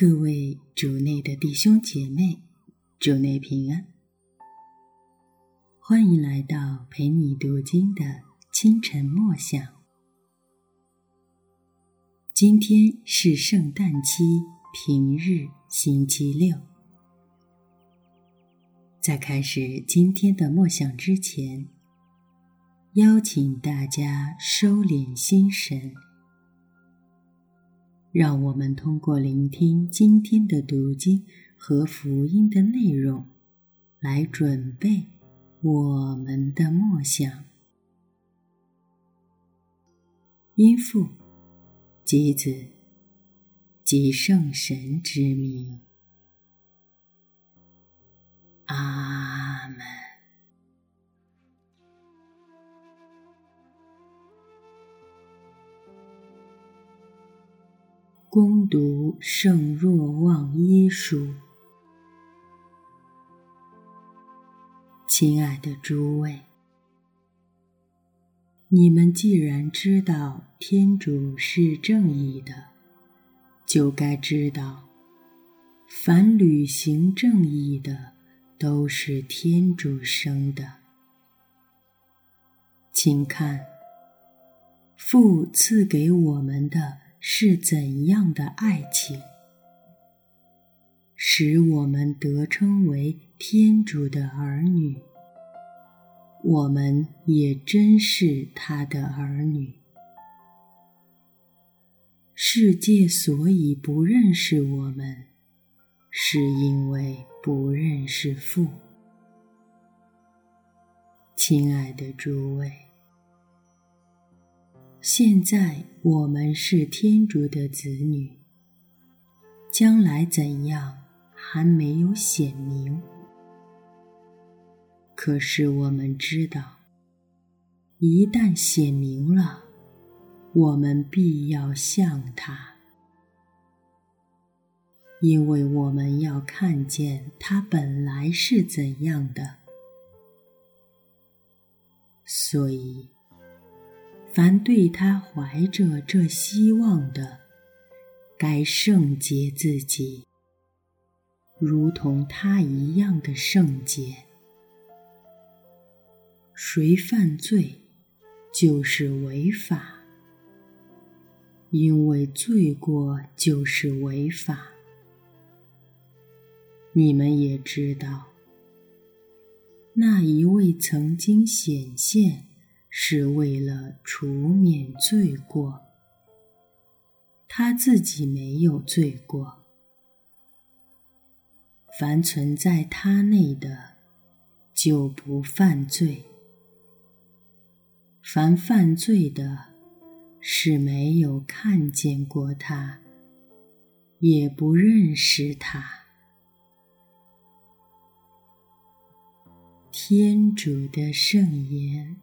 各位主内的弟兄姐妹，主内平安。欢迎来到陪你读经的清晨默想。今天是圣诞期平日星期六。在开始今天的默想之前，邀请大家收敛心神，让我们通过聆听今天的读经和福音的内容，来准备我们的默想。因父及子及圣神之名，阿们。恭读圣若望一书。亲爱的诸位，你们既然知道天主是正义的，就该知道，凡履行正义的，都是天主生的。请看，父赐给我们的是怎样的爱情，使我们得称为天主的儿女，我们也真是他的儿女。世界所以不认识我们，是因为不认识父。亲爱的诸位，现在我们是天主的子女，将来怎样还没有显明。可是我们知道，一旦显明了，我们必要像他，因为我们要看见他本来是怎样的。所以凡对他怀着这希望的，该圣洁自己，如同他一样的圣洁。谁犯罪，就是违法，因为罪过就是违法。你们也知道，那一位曾经显现，是为了除免罪过，他自己没有罪过。凡存在他内的，就不犯罪。凡犯罪的，是没有看见过他，也不认识他。天主的圣言。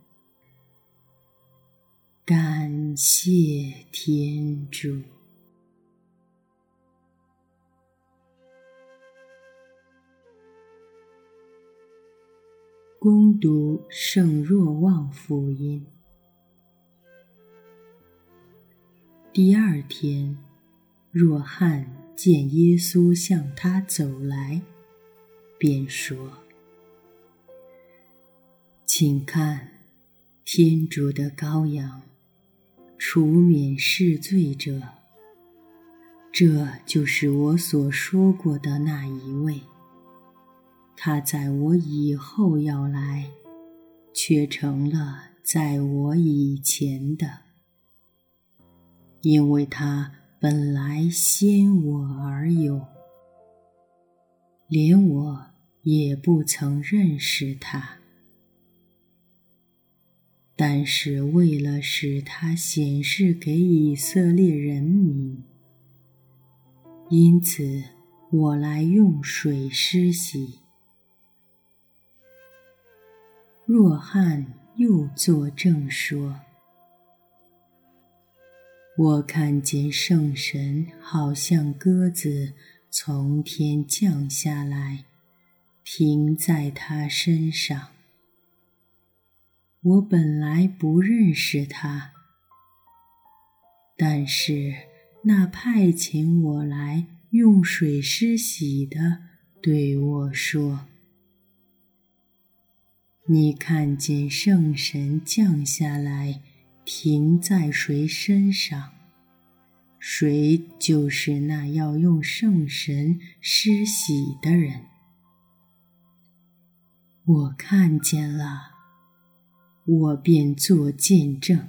感谢天主。恭读圣若望福音。第二天，若翰见耶稣向他走来，便说：请看，天主的羔羊，除免世罪者。这就是我所说过的那一位，他在我以后要来，却成了在我以前的，因为他本来先我而有，连我也不曾认识他。但是为了使他显示给以色列人民，因此我来用水施洗。若翰又作证说：我看见圣神好像鸽子从天降下来，停在他身上。我本来不认识他，但是那派遣我来用水施洗的对我说：你看见圣神降下来，停在谁身上，谁就是那要用圣神施洗的人。我看见了，我便作见证，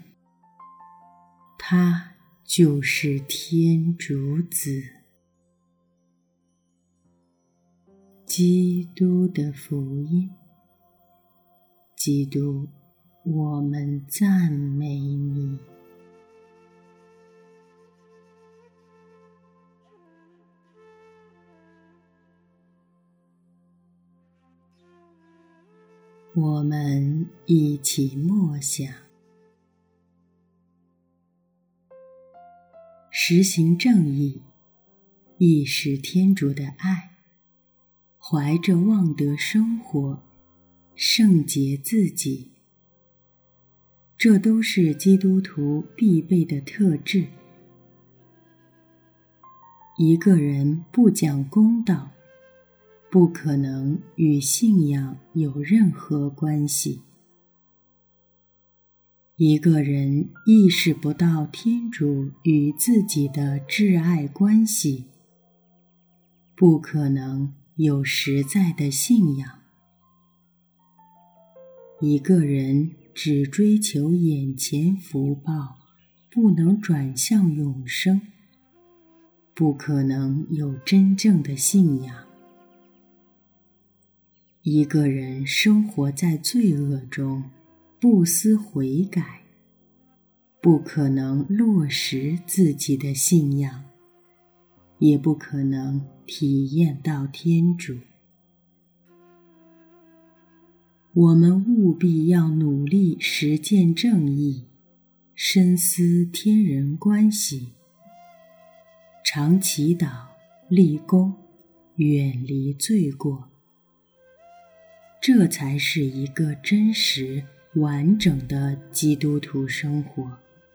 他就是天主子。基督的福音。基督，我们赞美你。我们一起默想，实行正义，亦是天主的爱，怀着望德生活，圣洁自己，这都是基督徒必备的特质。一个人不讲公道，不可能与信仰有任何关系。一个人意识不到天主与自己的挚爱关系，不可能有实在的信仰。一个人只追求眼前福报，不能转向永生，不可能有真正的信仰。一个人生活在罪恶中，不思悔改，不可能落实自己的信仰，也不可能体验到天主。我们务必要努力实践正义，深思天人关系，常祈祷、立功，远离罪过。这才是一个真实、完整的基督徒生活。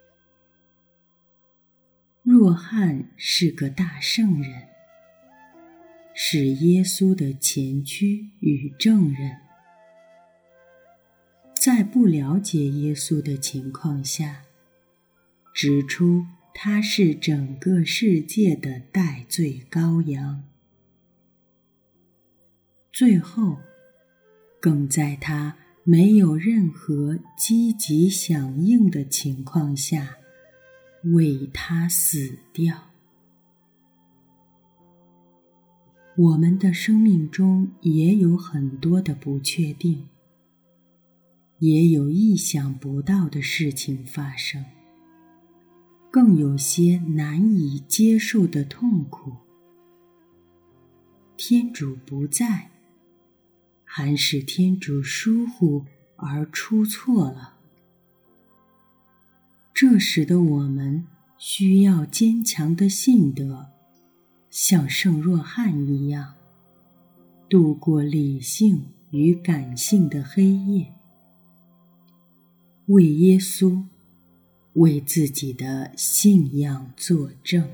若翰是个大圣人，是耶稣的前驱与证人。在不了解耶稣的情况下，指出他是整个世界的代罪羔羊。最后，更在他没有任何积极响应的情况下，为他死掉。我们的生命中也有很多的不确定，也有意想不到的事情发生，更有些难以接受的痛苦。天主不在，还是天主疏忽而出错了。这使得我们需要坚强的信德，像圣若翰一样，度过理性与感性的黑夜，为耶稣，为自己的信仰作证。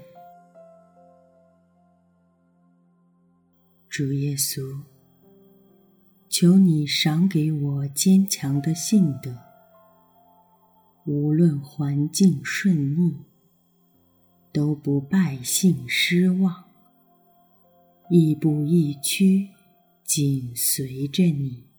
主耶稣，求你赏给我坚强的信德，无论环境顺逆，都不败兴失望，亦步亦趋，紧随着你。